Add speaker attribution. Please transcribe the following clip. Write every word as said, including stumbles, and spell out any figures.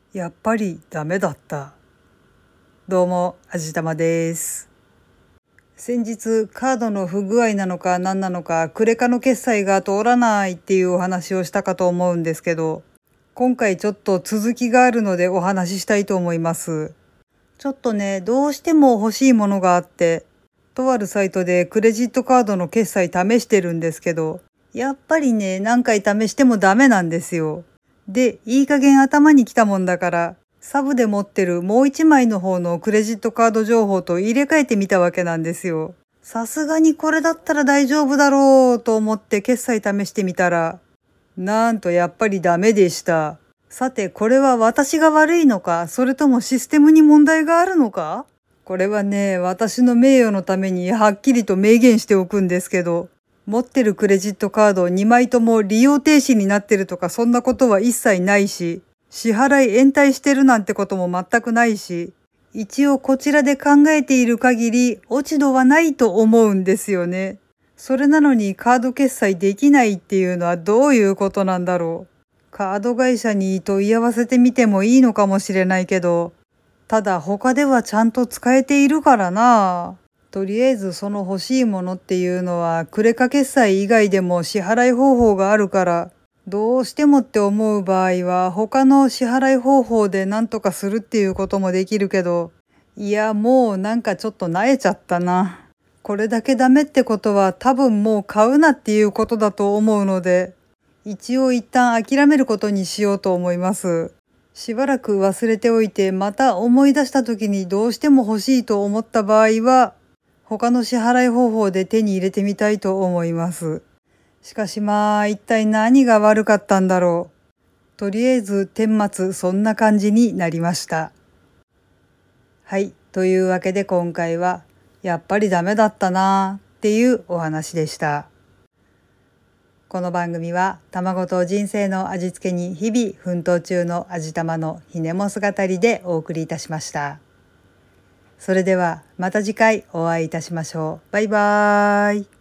Speaker 1: やっぱりダメだった。どうも、あじたまです。先日、カードの不具合なのか何なのか、クレカの決済が通らないっていうお話をしたかと思うんですけど、今回ちょっと続きがあるのでお話ししたいと思います。ちょっとね、どうしても欲しいものがあって、とあるサイトでクレジットカードの決済試してるんですけど、やっぱりね、何回試してもダメなんですよ。で、いい加減頭に来たもんだから、サブで持ってるもう一枚の方のクレジットカード情報と入れ替えてみたわけなんですよ。さすがにこれだったら大丈夫だろうと思って決済試してみたら、なんとやっぱりダメでした。さて、これは私が悪いのか、それともシステムに問題があるのか？これはね、私の名誉のためにはっきりと明言しておくんですけど、持ってるクレジットカードにまいとも利用停止になってるとかそんなことは一切ないし、支払い延滞してるなんてことも全くないし、一応こちらで考えている限り落ち度はないと思うんですよね。それなのにカード決済できないっていうのはどういうことなんだろう。カード会社に問い合わせてみてもいいのかもしれないけど、ただ他ではちゃんと使えているからな。とりあえずその欲しいものっていうのはクレカ決済以外でも支払い方法があるから、どうしてもって思う場合は他の支払い方法で何とかするっていうこともできるけど、いやもうなんかちょっと慣れちゃったな。これだけダメってことは多分もう買うなっていうことだと思うので、一応一旦諦めることにしようと思います。しばらく忘れておいて、また思い出した時にどうしても欲しいと思った場合は、他の支払い方法で手に入れてみたいと思います。しかしまあ、一体何が悪かったんだろう。とりあえず、顛末そんな感じになりました。はい。というわけで今回は、やっぱりダメだったなーっていうお話でした。この番組は卵と人生の味付けに日々奮闘中の味玉のひねも姿りでお送りいたしました。それではまた次回お会いいたしましょう。バイバーイ。